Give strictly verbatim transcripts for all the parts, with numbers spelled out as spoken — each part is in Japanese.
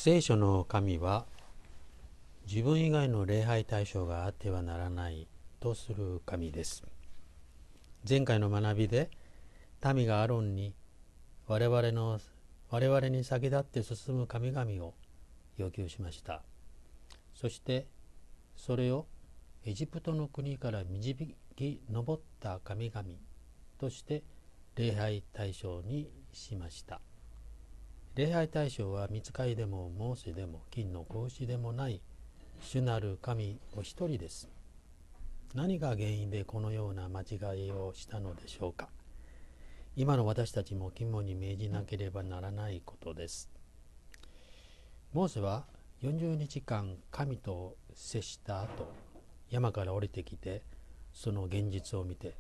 聖書の神は自分以外の礼拝対象があってはならないとする神です。前回の学びで民がアロンに我々の我々に先立って進む神々を要求しました。そしてそれをエジプトの国から導き上った神々として礼拝対象にしました。礼拝対象は御使いでもモーセでも金の子牛でもない主なる神お一人です。何が原因でこのような間違いをしたのでしょうか。今の私たちも肝に銘じなければならないことです。モーセはよんじゅうにちかん神と接した後、山から降りてきてその現実を見て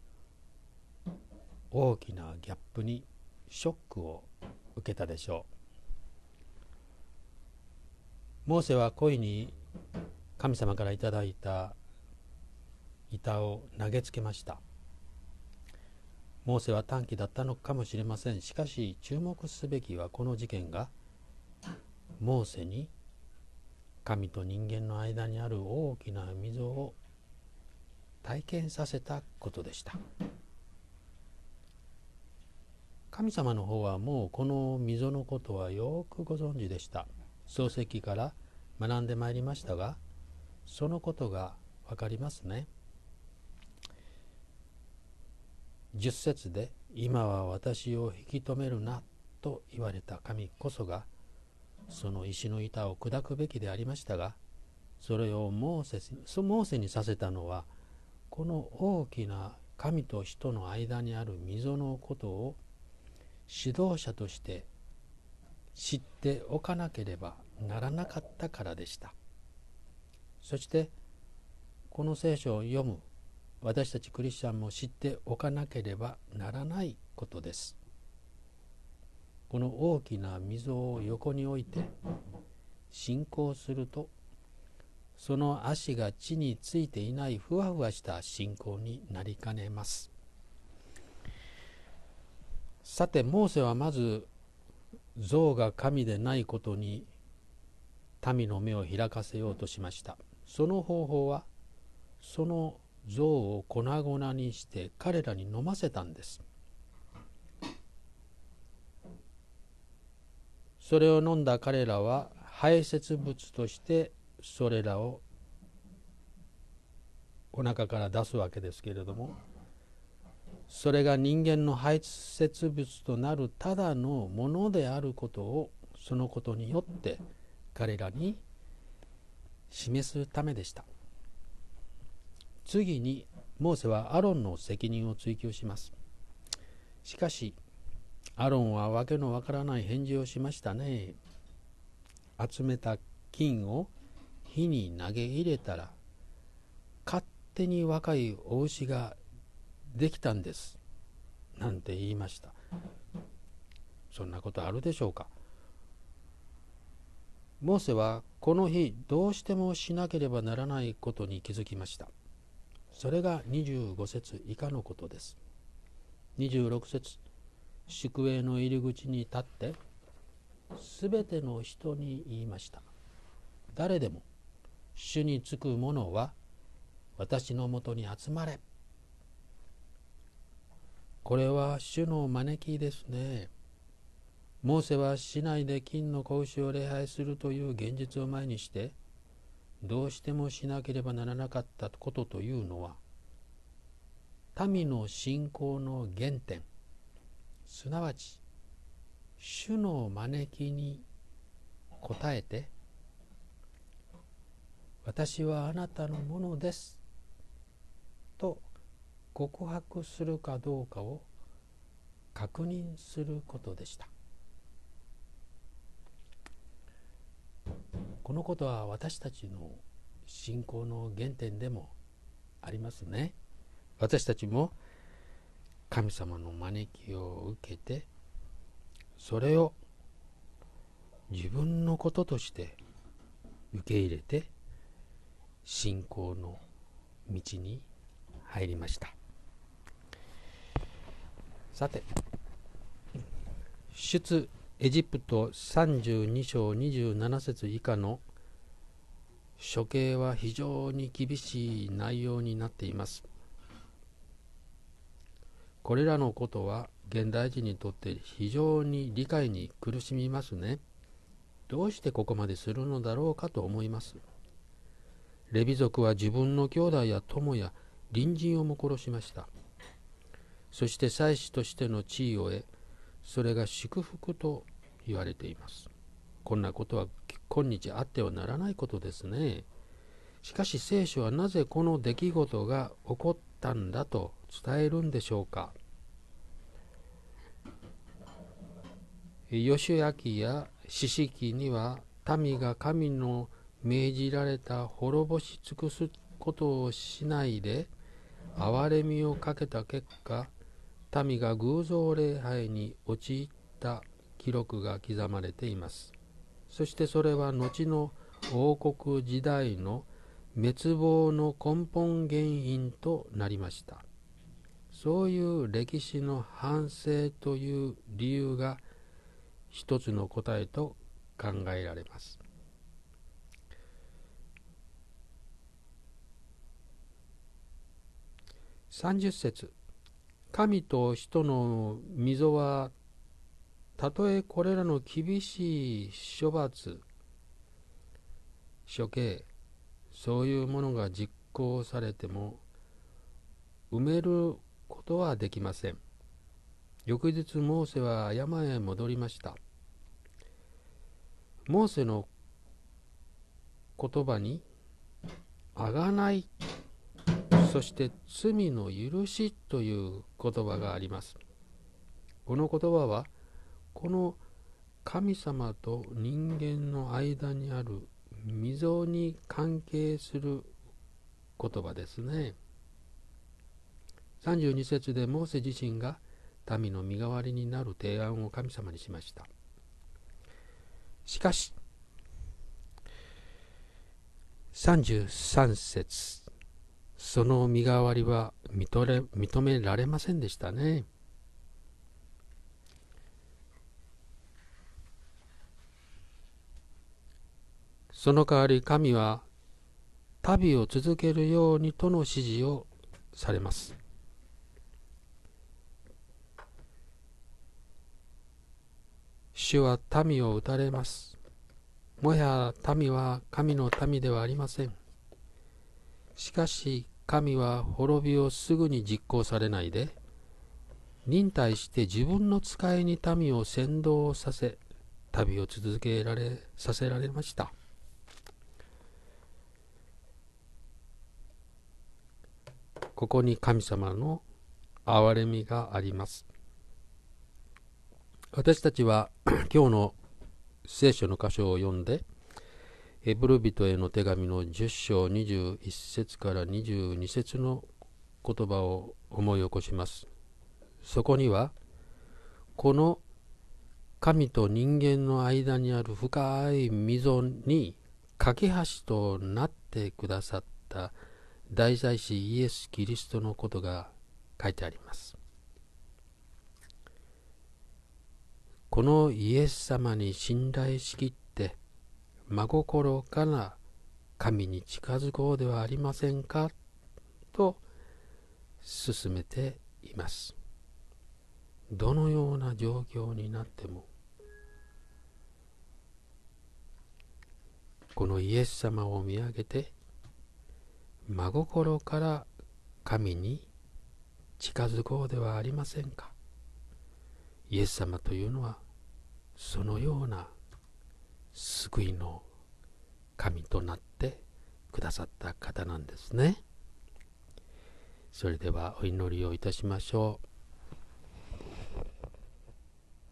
大きなギャップにショックを受けたでしょう。モーセは恋に神様からいただいた板を投げつけました。モーセは短気だったのかもしれません。しかし注目すべきはこの事件がモーセに神と人間の間にある大きな溝を体験させたことでした。神様の方はもうこの溝のことはよくご存知でした。創世記から学んでまいりましたが、そのことがわかりますね。じゅっ節で今は私を引き止めるなと言われた神こそがその石の板を砕くべきでありましたが、それをモーセ、モーセにさせたのはこの大きな神と人の間にある溝のことを指導者として知っておかなければならなかったからでした。そしてこの聖書を読む私たちクリスチャンも知っておかなければならないことです。この大きな溝を横に置いて信仰すると、その足が地についていないふわふわした信仰になりかねます。さて、モーセはまず象が神でないことに民の目を開かせようとしました。その方法はその象を粉々にして彼らに飲ませたんです。それを飲んだ彼らは排泄物としてそれらをお腹から出すわけですけれども、それが人間の排泄物となるただのものであることをそのことによって彼らに示すためでした。次にモーセはアロンの責任を追及します。しかしアロンはわけのわからない返事をしましたね。集めた金を火に投げ入れたら勝手に若いお牛ができたんですなんて言いました。そんなことあるでしょうか。モーセはこの日どうしてもしなければならないことに気づきました。それがにじゅうご節以下のことです。にじゅうろく節、宿営の入り口に立ってすべての人に言いました。誰でも主につく者は私のもとに集まれ。これは主の招きですね。モーセは市内で金の子牛を礼拝するという現実を前にしてどうしてもしなければならなかったことというのは、民の信仰の原点、すなわち主の招きに応えて、私はあなたのものですと告白するかどうかを確認することでした。このことは私たちの信仰の原点でもありますね。私たちも神様の招きを受けて、それを自分のこととして受け入れて信仰の道に入りました。さて、出エジプトさんじゅうに章にじゅうなな節以下の処刑は非常に厳しい内容になっています。これらのことは現代人にとって非常に理解に苦しみますね。どうしてここまでするのだろうかと思います。レビ族は自分の兄弟や友や隣人をも殺しました。そして祭司としての地位を得、それが祝福と言われています。こんなことは今日あってはならないことですね。しかし聖書はなぜこの出来事が起こったんだと伝えるんでしょうか。ヨシュア記や士師記には民が神の命じられた滅ぼし尽くすことをしないで憐れみをかけた結果、民が偶像礼拝に陥った記録が刻まれています。そしてそれは後の王国時代の滅亡の根本原因となりました。そういう歴史の反省という理由が一つの答えと考えられます。さんじゅっ節、神と人の溝はたとえこれらの厳しい処罰、処刑、そういうものが実行されても埋めることはできません。翌日モーセは山へ戻りました。モーセの言葉にあがない、そして罪の許しという言葉があります。この言葉はこの神様と人間の間にある溝に関係する言葉ですね。さんじゅうに節でモーセ自身が民の身代わりになる提案を神様にしました。しかしさんじゅうさん節、その身代わりは認め、認められませんでしたね。その代わり神は旅を続けるようにとの指示をされます。主は民を打たれます。もや民は神の民ではありません。しかし神は滅びをすぐに実行されないで、忍耐して自分の使いに民を先導させ、旅を続けられさせられました。ここに神様の憐れみがあります。私たちは今日の聖書の箇所を読んで、ヘブル人への手紙のじゅっ章にじゅういち節からにじゅうに節の言葉を思い起こします。そこには、この神と人間の間にある深い溝に架け橋となってくださった大祭司イエス・キリストのことが書いてあります。このイエス様に信頼しきって真心から神に近づこうではありませんかと進めています。どのような状況になってもこのイエス様を見上げて真心から神に近づこうではありませんか。イエス様というのはそのような救いの神となってくださった方なんですね。それではお祈りをいたしましょう。